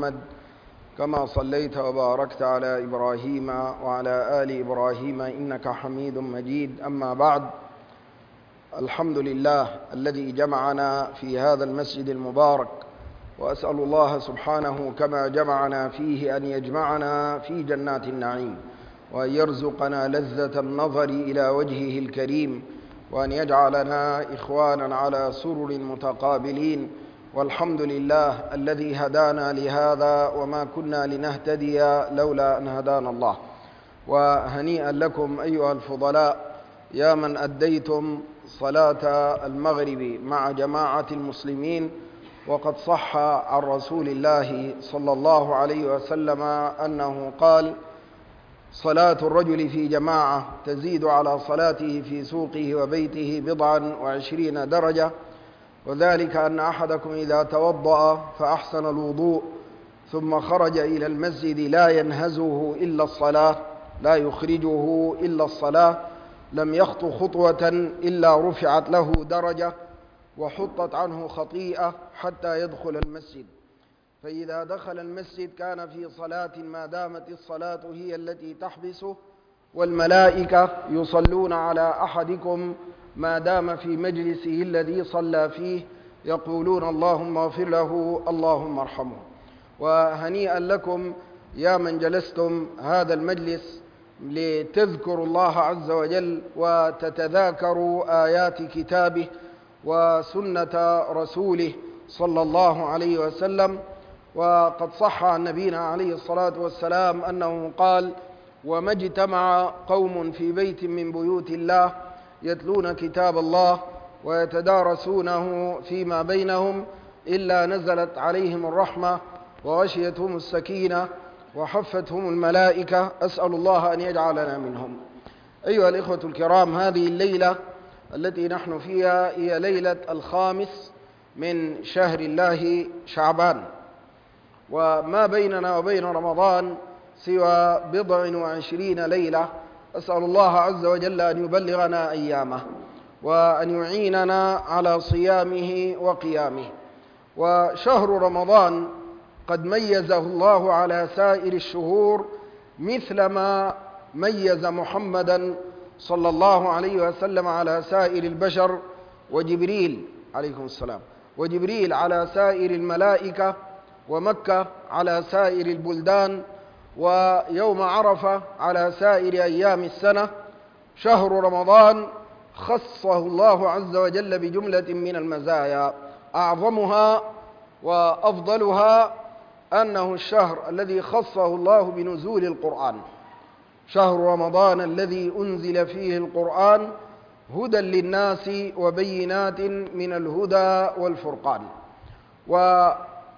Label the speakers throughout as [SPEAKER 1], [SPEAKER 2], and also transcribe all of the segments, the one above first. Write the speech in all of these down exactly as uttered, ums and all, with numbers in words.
[SPEAKER 1] محمد كما صليت وباركت على إبراهيم وعلى آل إبراهيم إنك حميد مجيد. أما بعد، الحمد لله الذي جمعنا في هذا المسجد المبارك، وأسأل الله سبحانه كما جمعنا فيه أن يجمعنا في جنات النعيم، وأن يرزقنا لذة النظر إلى وجهه الكريم، وأن يجعلنا إخوانا على سرر متقابلين. والحمد لله الذي هدانا لهذا وما كنا لنهتدي لولا أن هدانا الله. وهنيئا لكم أيها الفضلاء يا من أديتم صلاة المغرب مع جماعة المسلمين، وقد صح عن رسول الله صلى الله عليه وسلم أنه قال: صلاة الرجل في جماعة تزيد على صلاته في سوقه وبيته بضعا وعشرين درجة، وذلك أن أحدكم إذا توضأ فأحسن الوضوء ثم خرج إلى المسجد لا ينهزه إلا الصلاة، لا يخرجه إلا الصلاة، لم يخط خطوة إلا رفعت له درجة وحطت عنه خطيئة حتى يدخل المسجد. فإذا دخل المسجد كان في صلاة ما دامت الصلاة هي التي تحبسه، والملائكة يصلون على أحدكم ما دام في مجلسه الذي صلى فيه، يقولون: اللهم اغفر له، اللهم ارحمه. وهنيئا لكم يا من جلستم هذا المجلس لتذكروا الله عز وجل وتتذاكروا آيات كتابه وسنة رسوله صلى الله عليه وسلم. وقد صح عن نبينا عليه الصلاة والسلام أنه قال: وما اجتمع قوم في بيت من بيوت الله يتلون كتاب الله ويتدارسونه فيما بينهم إلا نزلت عليهم الرحمة وغشيتهم السكينة وحفتهم الملائكة. أسأل الله أن يجعلنا منهم. أيها الإخوة الكرام، هذه الليلة التي نحن فيها هي ليلة الخامس من شهر الله شعبان، وما بيننا وبين رمضان سوى بضع وعشرين ليلة. أسأل الله عز وجل أن يبلغنا أيامه وأن يعيننا على صيامه وقيامه. وشهر رمضان قد ميزه الله على سائر الشهور مثلما ميز محمدا صلى الله عليه وسلم على سائر البشر، وجبريل عليكم السلام وجبريل على سائر الملائكة، ومكة على سائر البلدان، ويوم عرفة على سائر أيام السنة. شهر رمضان خصه الله عز وجل بجملة من المزايا، أعظمها وأفضلها أنه الشهر الذي خصه الله بنزول القرآن، شهر رمضان الذي أنزل فيه القرآن هدى للناس وبينات من الهدى والفرقان. وهذه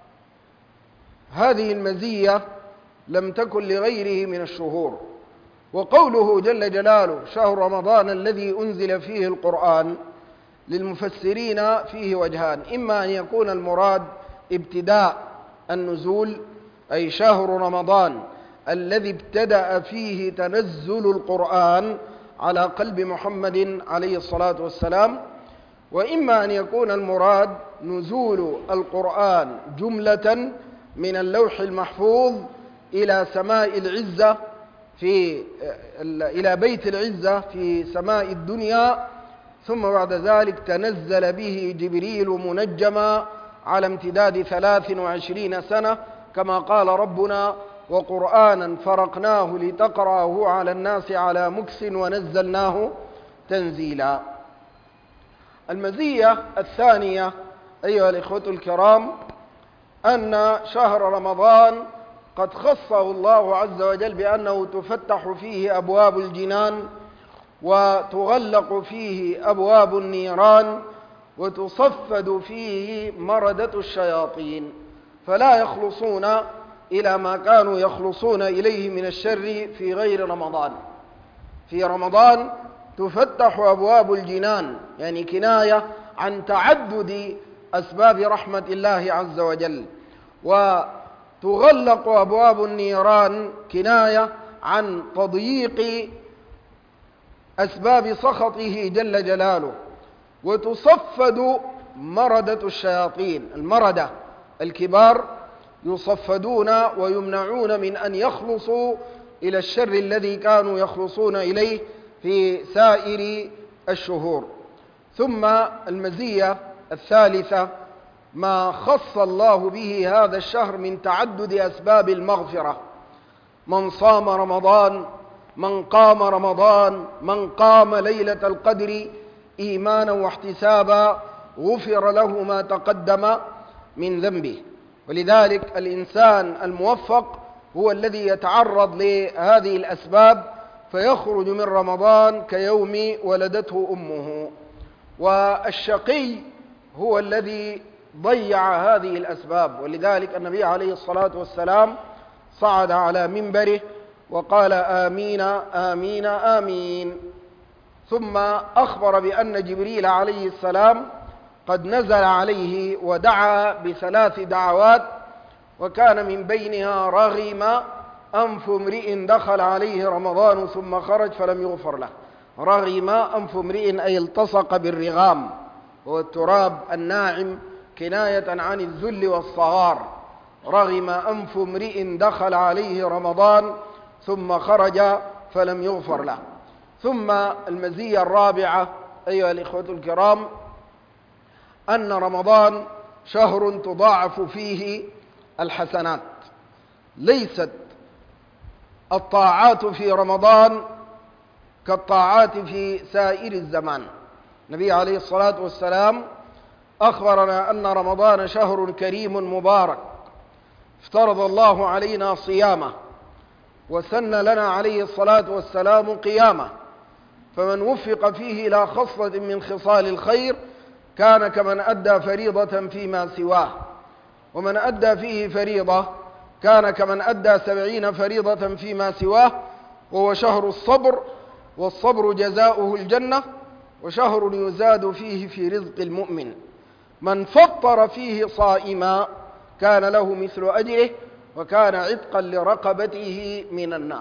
[SPEAKER 1] المزية لم تكن لغيره من الشهور. وقوله جل جلاله شهر رمضان الذي أنزل فيه القرآن، للمفسرين فيه وجهان: إما أن يكون المراد ابتداء النزول، أي شهر رمضان الذي ابتدأ فيه تنزل القرآن على قلب محمد عليه الصلاة والسلام، وإما أن يكون المراد نزول القرآن جملة من اللوح المحفوظ إلى سماء العزة في إلى بيت العزة في سماء الدنيا، ثم بعد ذلك تنزل به جبريل منجما على امتداد ثلاث وعشرين سنة، كما قال ربنا: وقرآنا فرقناه لتقرأه على الناس على مكث ونزلناه تنزيلا. المزية الثانية أيها الإخوة الكرام أن شهر رمضان قد خصه الله عز وجل بأنه تفتح فيه أبواب الجنان وتغلق فيه أبواب النيران وتصفد فيه مردة الشياطين، فلا يخلصون إلى ما كانوا يخلصون إليه من الشر في غير رمضان. في رمضان تفتح أبواب الجنان، يعني كناية عن تعدد أسباب رحمة الله عز وجل، وتغلق أبواب النيران كناية عن تضييق أسباب سخطه جل جلاله، وتصفد مردة الشياطين. المردة الكبار يصفدون ويمنعون من أن يخلصوا إلى الشر الذي كانوا يخلصون إليه في سائر الشهور. ثم المزية الثالثة ما خص الله به هذا الشهر من تعدد أسباب المغفرة. من صام رمضان، من قام رمضان، من قام ليلة القدر إيمانا واحتسابا غفر له ما تقدم من ذنبه. ولذلك الإنسان الموفق هو الذي يتعرض لهذه الأسباب فيخرج من رمضان كيوم ولدته أمه. والشقي هو الذي ضيع هذه الأسباب. ولذلك النبي عليه الصلاة والسلام صعد على منبره وقال آمين آمين آمين، ثم أخبر بأن جبريل عليه السلام قد نزل عليه ودعا بثلاث دعوات، وكان من بينها رغم أنف امرئ دخل عليه رمضان ثم خرج فلم يغفر له. رغم أنف امرئ أي التصق بالرغام، هو التراب الناعم كناية عن الذل والصغار. رغم أنف امرئ دخل عليه رمضان ثم خرج فلم يغفر له. ثم المزية الرابعة أيها الإخوة الكرام أن رمضان شهر تضاعف فيه الحسنات. ليست الطاعات في رمضان كالطاعات في سائر الزمان. النبي عليه الصلاة والسلام أخبرنا أن رمضان شهر كريم مبارك افترض الله علينا صيامه وسن لنا عليه الصلاة والسلام قيامه، فمن وفق فيه إلى خصلة من خصال الخير كان كمن أدى فريضة فيما سواه، ومن أدى فيه فريضة كان كمن أدى سبعين فريضة فيما سواه. وهو شهر الصبر، والصبر جزاؤه الجنة، وشهر يزاد فيه في رزق المؤمن. من فطر فيه صائما كان له مثل أجره وكان عتقا لرقبته من النار.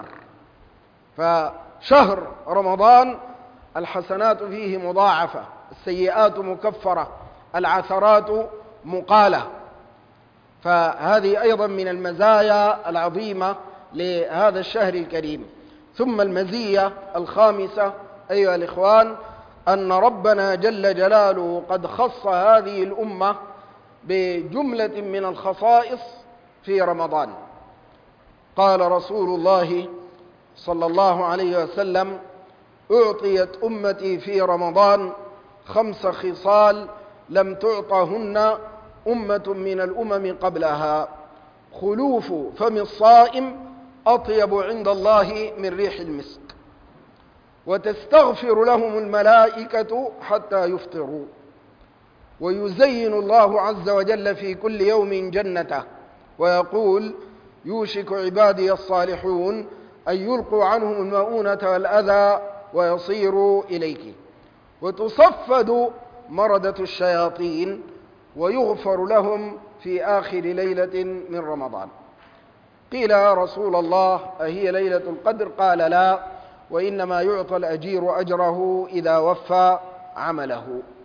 [SPEAKER 1] فشهر رمضان الحسنات فيه مضاعفة، السيئات مكفرة، العثرات مقالة. فهذه أيضا من المزايا العظيمة لهذا الشهر الكريم. ثم المزية الخامسة أيها الإخوان أن ربنا جل جلاله قد خص هذه الأمة بجملة من الخصائص في رمضان. قال رسول الله صلى الله عليه وسلم: أعطيت أمتي في رمضان خمس خصال لم تعطهن أمة من الأمم قبلها: خلوف فم الصائم أطيب عند الله من ريح المسك، وتستغفر لهم الملائكة حتى يفطروا، ويزين الله عز وجل في كل يوم جنته ويقول: يوشك عبادي الصالحون أن يلقوا عنهم المؤونة والأذى ويصيروا إليك، وتصفد مردة الشياطين ويغفر لهم في آخر ليلة من رمضان. قيل: يا رسول الله أهي ليلة القدر؟ قال: لا، وإنما يعطى الأجير أجره إذا وفى عمله.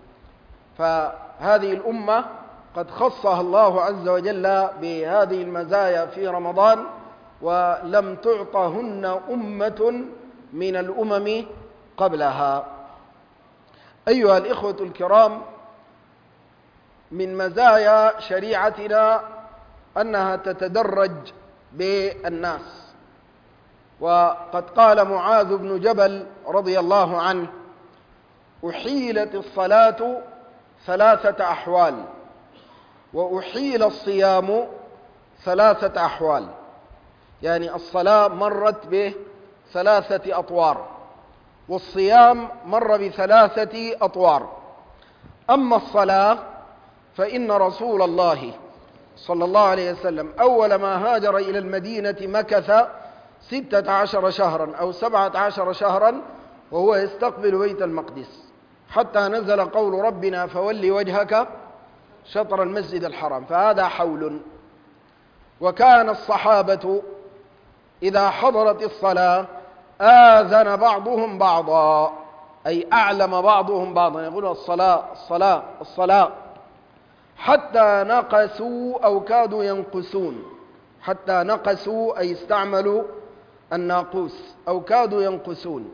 [SPEAKER 1] فهذه الأمة قد خصها الله عز وجل بهذه المزايا في رمضان، ولم تعطهن أمة من الأمم قبلها. أيها الإخوة الكرام، من مزايا شريعتنا أنها تتدرج بالناس. وقد قال معاذ بن جبل رضي الله عنه: أحيلت الصلاة ثلاثة أحوال، وأحيل الصيام ثلاثة أحوال. يعني الصلاة مرت بثلاثة أطوار، والصيام مر بثلاثة أطوار. أما الصلاة فإن رسول الله صلى الله عليه وسلم أول ما هاجر إلى المدينة مكث ستة عشر شهرا أو سبعة عشر شهرا وهو يستقبل بيت المقدس، حتى نزل قول ربنا: فول وجهك شطر المسجد الحرام. فهذا حول. وكان الصحابة إذا حضرت الصلاة آذن بعضهم بعضا، أي أعلم بعضهم بعضا، يقول: الصلاة الصلاة الصلاة، حتى نقسوا أو كادوا ينقسون. حتى نقسوا أي استعملوا الناقوس أو كادوا ينقسون.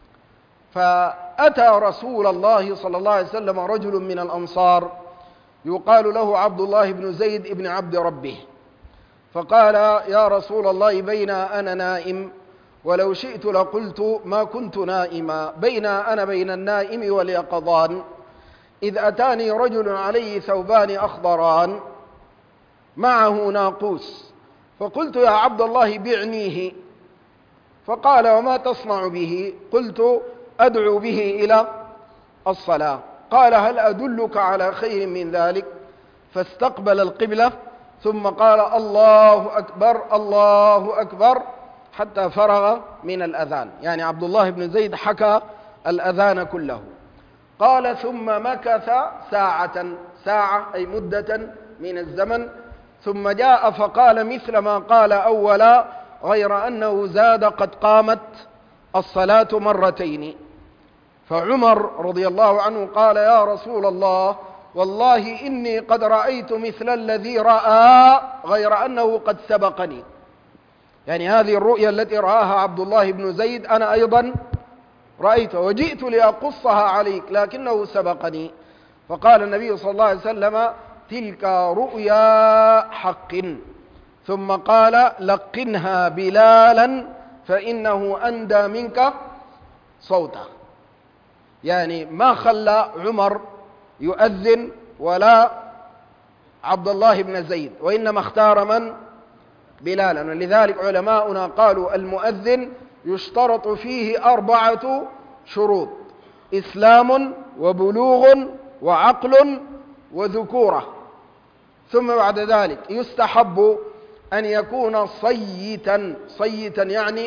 [SPEAKER 1] فأتى رسول الله صلى الله عليه وسلم رجل من الأنصار يقال له عبد الله بن زيد بن عبد ربه، فقال: يا رسول الله، بين أنا نائم، ولو شئت لقلت ما كنت نائما، بين أنا بين النائم واليقظان، إذ أتاني رجل عليه ثوبان أخضران معه ناقوس، فقلت: يا عبد الله بعنيه. فقال: وما تصنع به؟ قلت: أدعو به إلى الصلاة. قال: هل أدلك على خير من ذلك؟ فاستقبل القبلة ثم قال: الله أكبر الله أكبر، حتى فرغ من الأذان. يعني عبد الله بن زيد حكى الأذان كله. قال: ثم مكث ساعة، ساعة أي مدة من الزمن، ثم جاء فقال مثل ما قال أولا، غير أنه زاد: قد قامت الصلاة مرتين. فعمر رضي الله عنه قال: يا رسول الله، والله إني قد رأيت مثل الذي رأى، غير أنه قد سبقني. يعني هذه الرؤيا التي رآها عبد الله بن زيد أنا أيضا رأيتها، وجئت لأقصها عليك لكنه سبقني. فقال النبي صلى الله عليه وسلم: تلك رؤيا حق. ثم قال: لقنها بلالا فإنه أندى منك صوته. يعني ما خلى عمر يؤذن ولا عبد الله بن زيد، وإنما اختار من؟ بلالا. ولذلك علماؤنا قالوا: المؤذن يشترط فيه أربعة شروط: إسلام وبلوغ وعقل وذكورة. ثم بعد ذلك يستحب أن يكون صيتا، صيتا يعني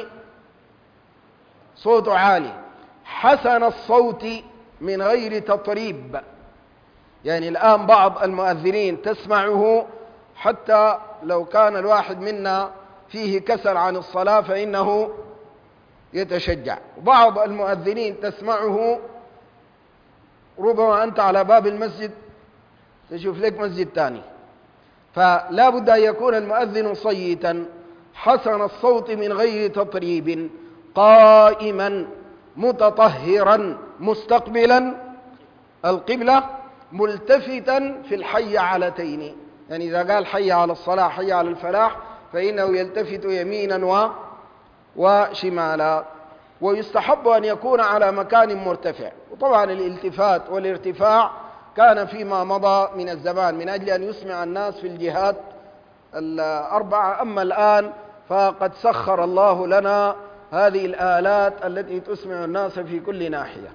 [SPEAKER 1] صوت عالي، حسن الصوت من غير تطريب. يعني الآن بعض المؤذنين تسمعه حتى لو كان الواحد منا فيه كسل عن الصلاة فإنه يتشجع، وبعض المؤذنين تسمعه ربما أنت على باب المسجد تشوف لك مسجد ثاني. فلا بد أن يكون المؤذن صيتا حسن الصوت من غير تطريب، قائما متطهرا مستقبلا القبلة، ملتفتا في الحي علتين. يعني إذا قال حي على الصلاة حي على الفلاح فإنه يلتفت يمينا و وشمالا. ويستحب أن يكون على مكان مرتفع. وطبعا الالتفات والارتفاع كان فيما مضى من الزمان من أجل أن يسمع الناس في الجهات الأربعة. أما الآن فقد سخر الله لنا هذه الآلات التي تسمع الناس في كل ناحية.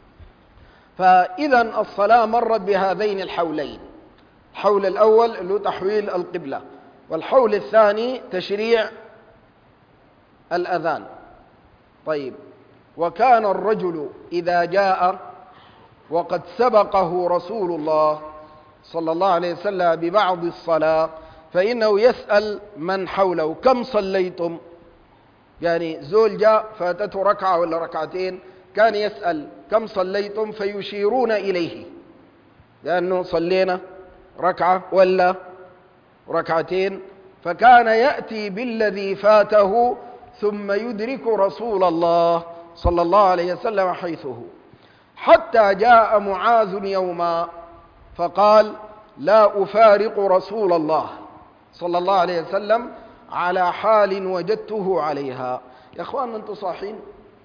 [SPEAKER 1] فإذا الصلاة مرت بهذين الحولين: الحول الأول اللي هو تحويل القبلة، والحول الثاني تشريع الأذان. طيب، وكان الرجل إذا جاء وقد سبقه رسول الله صلى الله عليه وسلم ببعض الصلاة فإنه يسأل من حوله: كم صليتم؟ يعني زول جاء فاتته ركعة ولا ركعتين، كان يسأل: كم صليتم؟ فيشيرون إليه، لأنه صلينا ركعة ولا ركعتين. فكان يأتي بالذي فاته ثم يدرك رسول الله صلى الله عليه وسلم حيث هو، حتى جاء معاذ يوما فقال: لا أفارق رسول الله صلى الله عليه وسلم على حال وجدته عليها. يا أخوان أنتم صاحين؟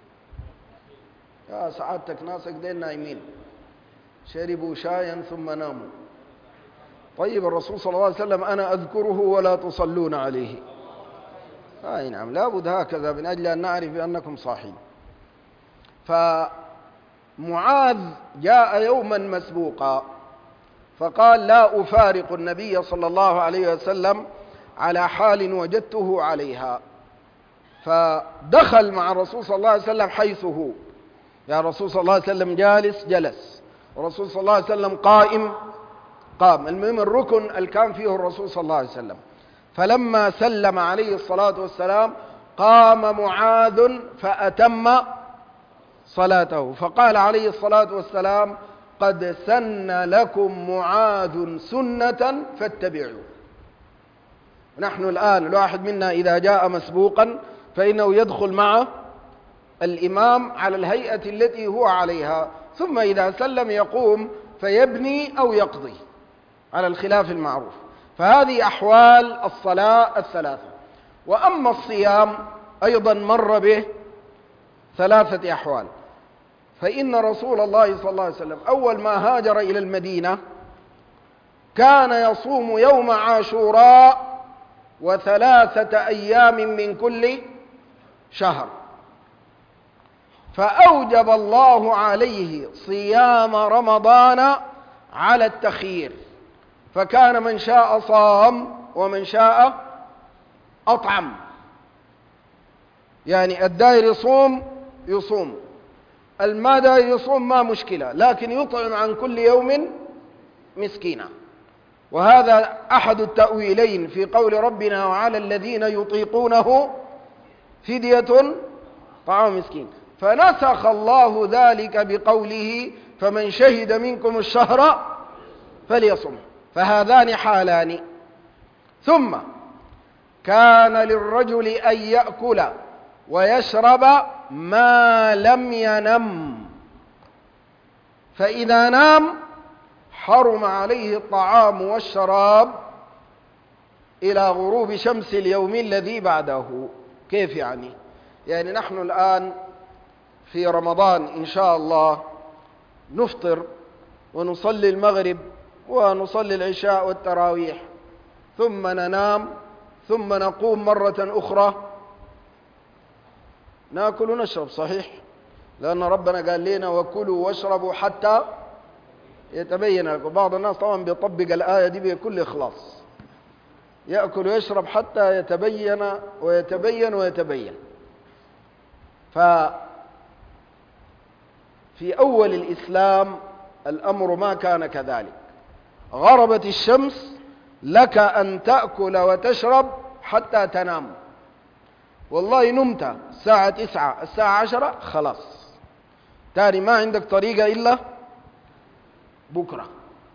[SPEAKER 1] يا سعادتك ناسك دين نايمين، شربوا شايا ثم ناموا. طيب، الرسول صلى الله عليه وسلم أنا أذكره ولا تصلون عليه. أي نعم، لابد هكذا من أجل أن نعرف بأنكم صاحين. فمعاذ جاء يوما مسبوقا فقال: لا أفارق النبي صلى الله عليه وسلم على حال وجدته عليها. فدخل مع الرسول صلى الله عليه وسلم حيث هو. يا رسول صلى الله عليه وسلم جالس جلس، الرسول صلى الله عليه وسلم قائم قام. المهم الركن اللي كان فيه الرسول صلى الله عليه وسلم. فلما سلم عليه الصلاة والسلام قام معاذ فأتم صلاته، فقال عليه الصلاة والسلام: قد سن لكم معاذ سنة فاتبعوا. نحن الآن الواحد منا إذا جاء مسبوقا فإنه يدخل مع الإمام على الهيئة التي هو عليها، ثم إذا سلم يقوم فيبني أو يقضي على الخلاف المعروف. فهذه أحوال الصلاة الثلاثة. وأما الصيام أيضا مر به ثلاثة أحوال. فإن رسول الله صلى الله عليه وسلم أول ما هاجر إلى المدينة كان يصوم يوم عاشوراء وثلاثة أيام من كل شهر، فأوجب الله عليه صيام رمضان على التخيير، فكان من شاء صام ومن شاء أطعم. يعني الداير يصوم يصوم، المدى يصوم ما مشكلة، لكن يطعم عن كل يوم مسكينا. وهذا أحد التأويلين في قول ربنا وعلى الذين يطيقونه فدية طعام مسكين، فنسخ الله ذلك بقوله فمن شهد منكم الشهر فليصم. فهذان حالان. ثم كان للرجل أن يأكل ويشرب ما لم ينم، فإذا نام حرم عليه الطعام والشراب إلى غروب شمس اليوم الذي بعده. كيف يعني؟ يعني نحن الآن في رمضان إن شاء الله نفطر ونصلي المغرب ونصلي العشاء والتراويح، ثم ننام، ثم نقوم مرة أخرى ناكل ونشرب، صحيح؟ لأن ربنا قال لنا وكلوا واشربوا حتى يتبين لكم. بعض الناس طبعا بيطبق الآية دي بكل إخلاص، يأكل ويشرب حتى يتبين ويتبين ويتبين. ففي أول الإسلام الأمر ما كان كذلك. غربت الشمس لك أن تأكل وتشرب حتى تنام. والله نمت الساعة تسعة الساعة عشرة خلاص، تاني ما عندك طريقة إلا بكرة.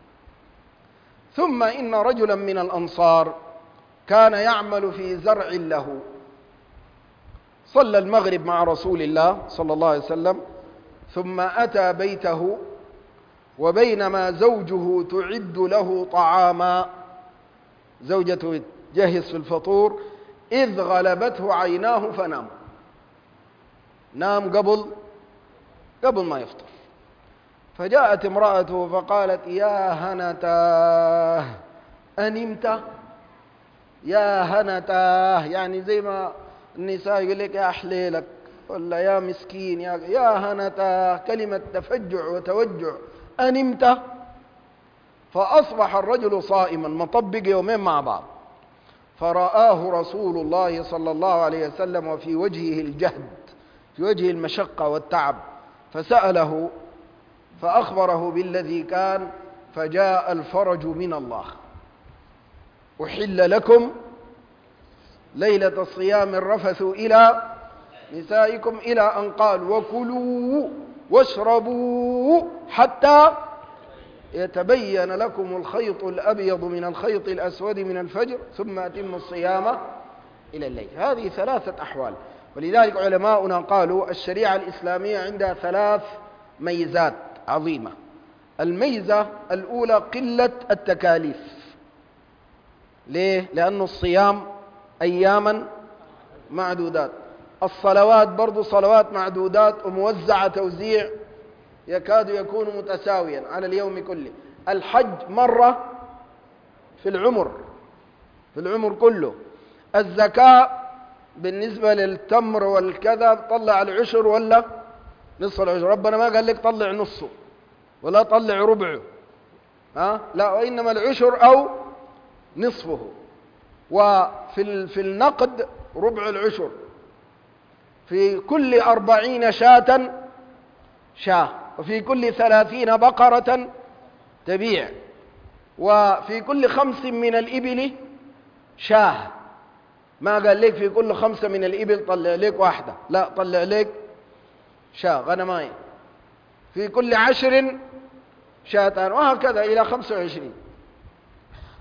[SPEAKER 1] ثم إن رجلا من الأنصار كان يعمل في زرع له، صلى المغرب مع رسول الله صلى الله عليه وسلم، ثم أتى بيته وبينما زوجه تعد له طعاما، زوجته تجهز في الفطور، إذ غلبته عيناه فنام. نام قبل قبل ما يفطر. فجاءت امرأته فقالت يا هنتاه أنمت؟ يا هنتاه يعني زي ما النساء يقول لك يا حليلك ولا يا مسكين، يا, يا هنتاه، كلمة تفجع وتوجع. أنمت؟ فأصبح الرجل صائما مطبق يومين مع بعض. فرآه رسول الله صلى الله عليه وسلم وفي وجهه الجهد، في وجهه المشقة والتعب، فسأله فأخبره بالذي كان، فجاء الفرج من الله. أحل لكم ليلة الصيام الرفث إلى نسائكم إلى أن قال وكلوا واشربوا حتى يتبين لكم الخيط الأبيض من الخيط الأسود من الفجر ثم أتموا الصيام إلى الليل. هذه ثلاثة أحوال. ولذلك علماؤنا قالوا الشريعة الإسلامية عندها ثلاث ميزات عظيمة. الميزة الأولى قلة التكاليف. ليه؟ لأن الصيام أياما معدودات، الصلوات برضو صلوات معدودات وموزعة توزيع يكاد يكون متساويا على اليوم كله. الحج مرة في العمر في العمر كله. الزكاة بالنسبة للتمر والكذا طلع العشر ولا نصف العشر، ربنا ما قال لك طلع نصه ولا طلع ربعه، ها؟ لا، وإنما العشر أو نصفه. وفي في النقد ربع العشر، في كل أربعين شاة شاة، وفي كل ثلاثين بقرة تبيع، وفي كل خمس من الإبل شاه. ما قال لك في كل خمسة من الإبل طلع لك واحدة، لا، طلع لك شاه غنماية. في كل عشر شاتان، وهكذا إلى خمسة وعشرين.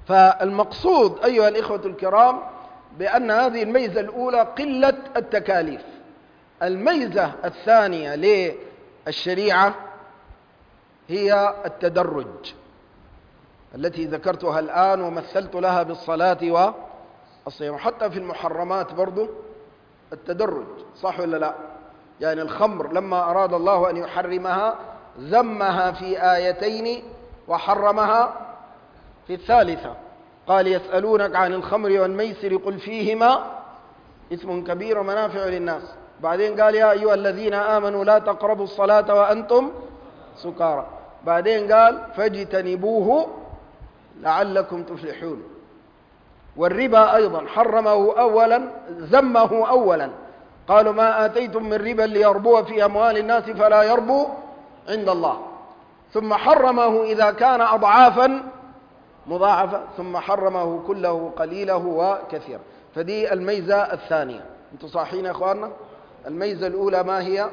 [SPEAKER 1] فالمقصود أيها الإخوة الكرام بأن هذه الميزة الأولى قلة التكاليف. الميزة الثانية للشريعة هي التدرج التي ذكرتها الآن ومثلت لها بالصلاة والصيام. حتى في المحرمات برضو التدرج، صح ولا لا؟ يعني الخمر لما أراد الله أن يحرمها ذمها في آيتين وحرمها في الثالثة. قال يسألونك عن الخمر والميسر قل فيهما إثم كبير ومنافع للناس. بعدين قال يا أيها الذين آمنوا لا تقربوا الصلاة وأنتم سكارى. بعدين قال فاجتنبوه لعلكم تفلحون. والربا أيضا حرمه أولا، ذمه أولا، قالوا ما آتيتم من ربا ليربو في أموال الناس فلا يربو عند الله، ثم حرمه إذا كان أضعافا مضاعفة، ثم حرمه كله قليله وكثير. فدي الميزة الثانية. أنتم صاحين يا أخواننا؟ الميزة الأولى ما هي؟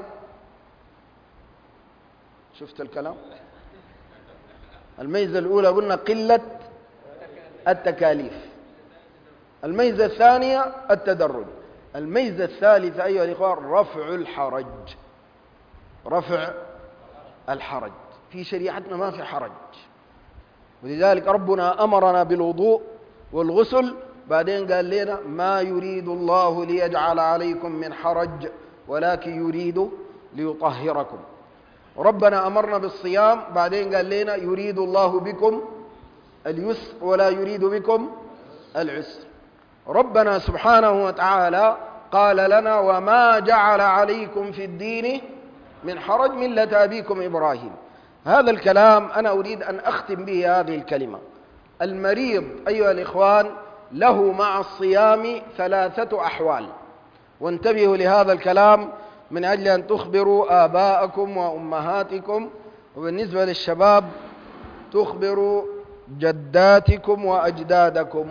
[SPEAKER 1] شفت الكلام؟ الميزة الأولى قلنا قلة التكاليف. الميزة الثانية التدرج. الميزة الثالثة أيها الإخوة رفع الحرج. رفع الحرج في شريعتنا ما في حرج، ولذلك ربنا أمرنا بالوضوء والغسل، بعدين قال لنا ما يريد الله ليجعل عليكم من حرج ولكن يريد ليطهركم. ربنا أمرنا بالصيام، بعدين قال لنا يريد الله بكم اليسر ولا يريد بكم العسر. ربنا سبحانه وتعالى قال لنا وما جعل عليكم في الدين من حرج ملة أبيكم إبراهيم. هذا الكلام أنا أريد أن أختم به هذه الكلمة. المريض أيها الإخوان له مع الصيام ثلاثة أحوال، وانتبهوا لهذا الكلام من أجل أن تخبروا آباءكم وأمهاتكم، وبالنسبة للشباب تخبروا جداتكم وأجدادكم.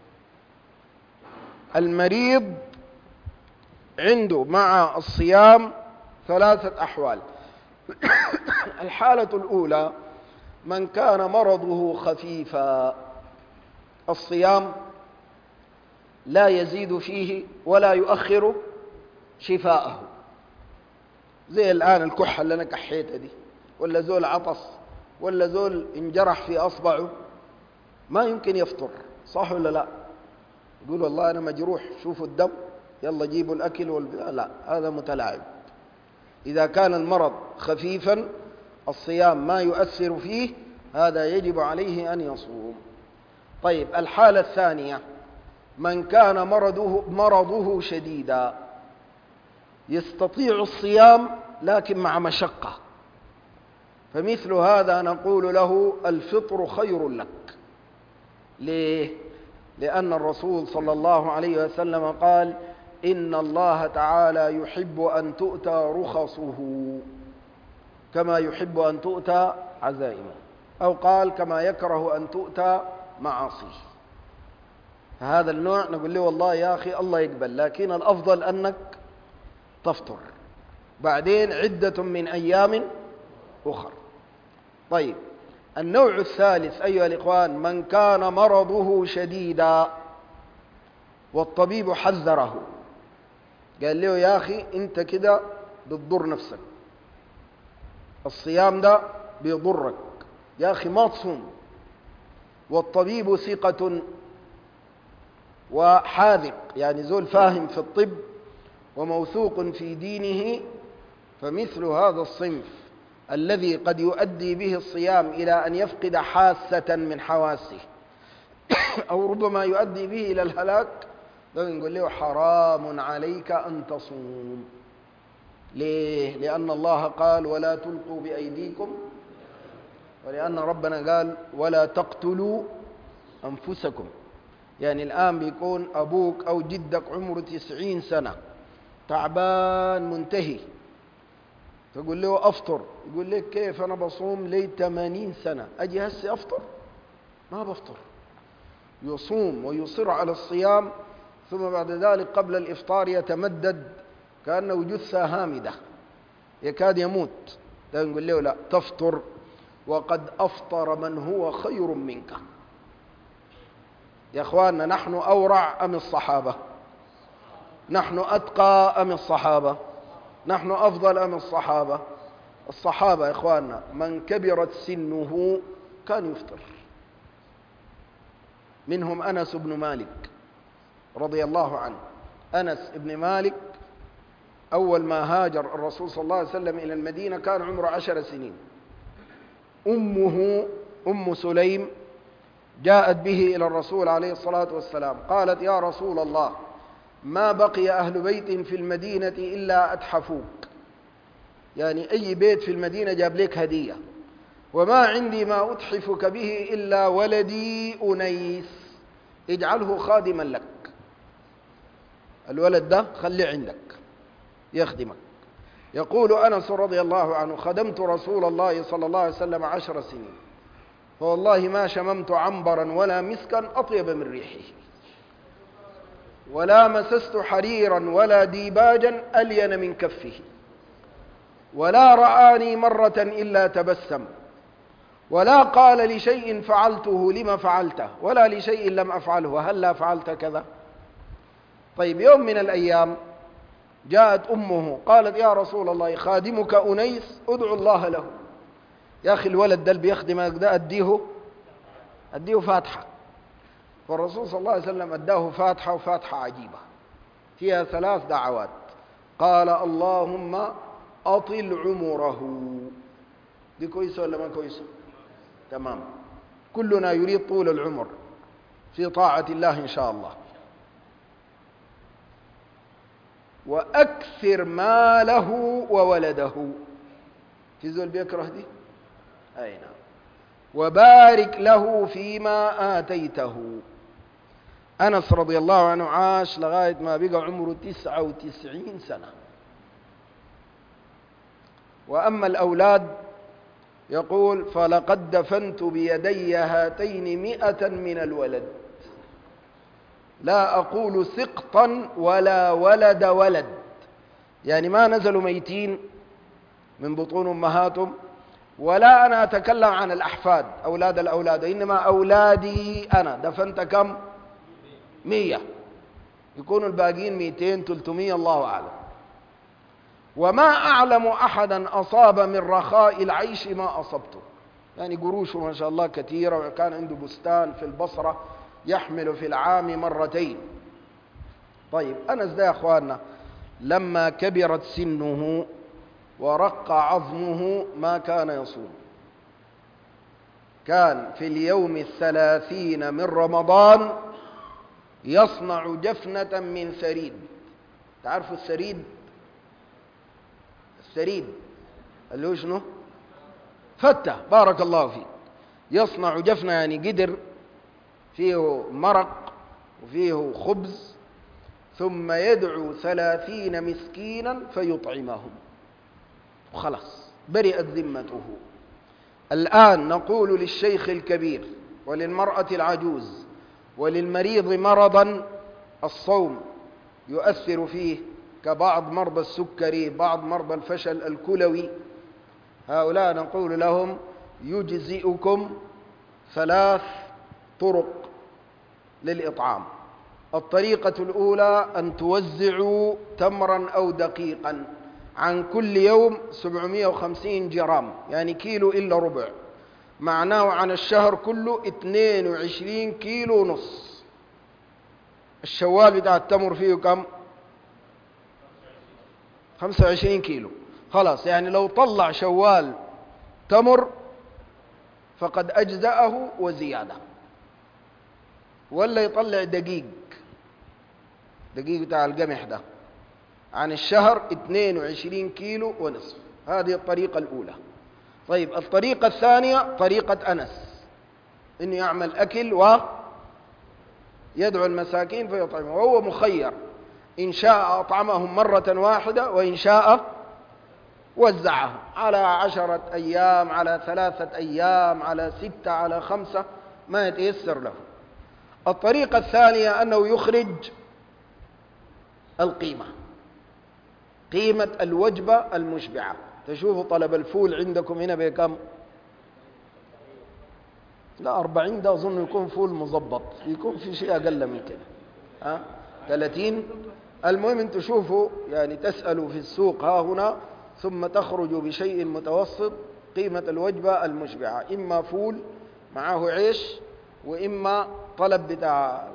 [SPEAKER 1] المريض عنده مع الصيام ثلاثة أحوال. الحالة الأولى من كان مرضه خفيفا، الصيام لا يزيد فيه ولا يؤخر شفاءه، زي الآن الكحة اللي أنا كحيتها دي، ولا زول عطس، ولا زول انجرح في أصبعه، ما يمكن يفطر، صح ولا لا؟ يقول والله أنا مجروح، شوفوا الدم، يلا جيبوا الأكل والبتاع. لا، هذا متلاعب. إذا كان المرض خفيفا الصيام ما يؤثر فيه، هذا يجب عليه أن يصوم. طيب الحالة الثانية من كان مرضه, مرضه شديدا، يستطيع الصيام لكن مع مشقة، فمثل هذا نقول له الفطر خير لك. ليه؟ لأن الرسول صلى الله عليه وسلم قال إن الله تعالى يحب أن تؤتى رخصه كما يحب أن تؤتى عزائمه، أو قال كما يكره أن تؤتى معاصيه. هذا النوع نقول له والله يا أخي الله يقبل، لكن الأفضل أنك تفطر، بعدين عدة من أيام أخر. طيب النوع الثالث أيها الإخوان من كان مرضه شديدا والطبيب حذره، قال له يا أخي أنت كده بتضر نفسك، الصيام ده بيضرك يا أخي ما تصوم، والطبيب ثقة وحاذق، يعني زول فاهم في الطب وموثوق في دينه، فمثل هذا الصنف الذي قد يؤدي به الصيام إلى أن يفقد حاسة من حواسه أو ربما يؤدي به إلى الهلاك، نقول له حرام عليك أن تصوم. ليه؟ لأن الله قال ولا تلقوا بأيديكم، ولأن ربنا قال ولا تقتلوا أنفسكم. يعني الآن بيكون أبوك أو جدك عمره تسعين سنة تعبان منتهي، تقول له أفطر، يقول لك كيف أنا بصوم لي ثمانين سنة أجي هسي أفطر؟ ما بفطر. يصوم ويصر على الصيام، ثم بعد ذلك قبل الإفطار يتمدد كأنه جثة هامدة يكاد يموت، نقول له لا تفطر وقد أفطر من هو خير منك. يا أخواننا نحن أورع أم الصحابة؟ نحن أتقى أم الصحابة؟ نحن أفضل أم الصحابة؟ الصحابة يا إخواننا من كبرت سنه كان يفطر، منهم أنس بن مالك رضي الله عنه. أنس بن مالك أول ما هاجر الرسول صلى الله عليه وسلم إلى المدينة كان عمره عشر سنين. أمه أم سليم جاءت به إلى الرسول عليه الصلاة والسلام، قالت: يا رسول الله، ما بقي أهل بيت في المدينة إلا أتحفوك، يعني أي بيت في المدينة جاب لك هدية، وما عندي ما أتحفك به إلا ولدي أنيس، اجعله خادما لك، الولد ده خليه عندك يخدمك. يقول أنس رضي الله عنه: خدمت رسول الله صلى الله عليه وسلم عشر سنين، فوالله ما شممت عنبرا ولا مسكا أطيب من ريحه، ولا مسست حريرا ولا ديباجا ألين من كفه، ولا رآني مرة إلا تبسم، ولا قال لشيء فعلته لما فعلته، ولا لشيء لم أفعله هلا فعلت كذا. طيب، يوم من الأيام جاءت أمه قالت: يا رسول الله، خادمك أنيس ادعو الله له. يا أخي الولد ده اللي بيخدمك ده أديه أديه فاتحة. فالرسول صلى الله عليه وسلم أداه فاتحة، وفاتحة عجيبة فيها ثلاث دعوات. قال: اللهم أطل عمره. دي كويسة ولا ما كويسة؟ تمام. كلنا يريد طول العمر في طاعة الله إن شاء الله. وأكثر ماله وولده. في زول بيكره دي؟ أي نعم. وبارك له فيما آتيته. أنس رضي الله عنه عاش لغاية ما بقى عمره تسعة وتسعين سنة. وأما الأولاد يقول: فلقد دفنت بيدي هاتين مئة من الولد، لا أقول سقطا ولا ولد ولد، يعني ما نزلوا ميتين من بطون أمهاتهم، ولا أنا أتكلم عن الأحفاد أولاد الأولاد، إنما أولادي أنا دفنت كم؟ مية. يكونوا الباقين ميتين ثلاثمية الله أعلم. وما أعلم أحدا أصاب من رخاء العيش ما أصبته، يعني قروشه ما شاء الله كثيرة، وكان عنده بستان في البصرة يحمل في العام مرتين. طيب، أنس ده يا أخواننا لما كبرت سنه ورق عظمه ما كان يصوم. كان في اليوم الثلاثين من رمضان يصنع جفنة من ثريد. تعرفوا الثريد؟ الثريد اللي هو شنو؟ فتة. بارك الله فيك. يصنع جفنة يعني قدر فيه مرق وفيه خبز، ثم يدعو ثلاثين مسكينا فيطعمهم، وخلاص برئت ذمته. الآن نقول للشيخ الكبير وللمرأة العجوز وللمريض مرضا الصوم يؤثر فيه، كبعض مرضى السكري، بعض مرضى الفشل الكلوي، هؤلاء نقول لهم: يجزئكم ثلاث طرق للإطعام. الطريقة الأولى أن توزعوا تمرا أو دقيقا عن كل يوم سبعمائة وخمسين جرام، يعني كيلو إلا ربع، معناه عن الشهر كله اثنين وعشرين كيلو ونص. الشوال بتاع التمر فيه كم؟ خمسة وعشرين كيلو. خلاص، يعني لو طلع شوال تمر فقد أجزأه وزيادة. ولا يطلع دقيق، دقيق بتاع القمح ده عن الشهر اثنين وعشرين كيلو ونصف. هذه الطريقة الأولى. طيب، الطريقة الثانية طريقة أنس، إنه يعمل أكل ويدعو المساكين فيطعمهم، وهو مخير، إن شاء أطعمهم مرة واحدة، وإن شاء وزعهم على عشرة أيام، على ثلاثة أيام، على ستة، على خمسة، ما يتيسر له. الطريقة الثانية أنه يخرج القيمة، قيمة الوجبة المشبعة. تشوفوا طلب الفول عندكم هنا بكم؟ لا أربعين ده أظن يكون فول مظبط، يكون في شيء أقل من كده. ها ثلاثين. المهم أن تشوفوا يعني تسألوا في السوق ها هنا ثم تخرجوا بشيء متوسط قيمة الوجبة المشبعة، إما فول معه عيش وإما طلب بتاع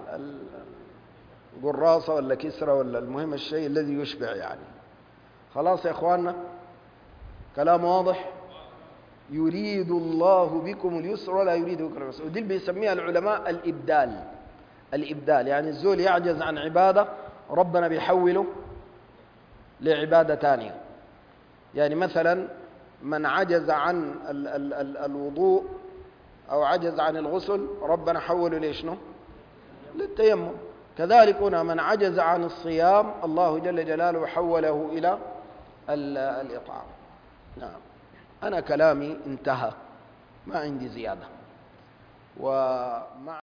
[SPEAKER 1] قراصة ولا كسرة ولا المهم الشيء الذي يشبع يعني. خلاص يا إخواننا، كلام واضح. يريد الله بكم اليسر ولا يريد بكم العسر، ودي اللي بيسميها العلماء الإبدال. الإبدال يعني الزول يعجز عن عبادة ربنا بيحوله لعبادة تانية. يعني مثلا من عجز عن ال ال ال الوضوء أو عجز عن الغسل ربنا حوله ليشنو؟ للتيمم. كذلك هنا من عجز عن الصيام الله جل جلاله حوله إلى الإطعام. نعم. أنا كلامي انتهى، ما عندي زيادة. ومع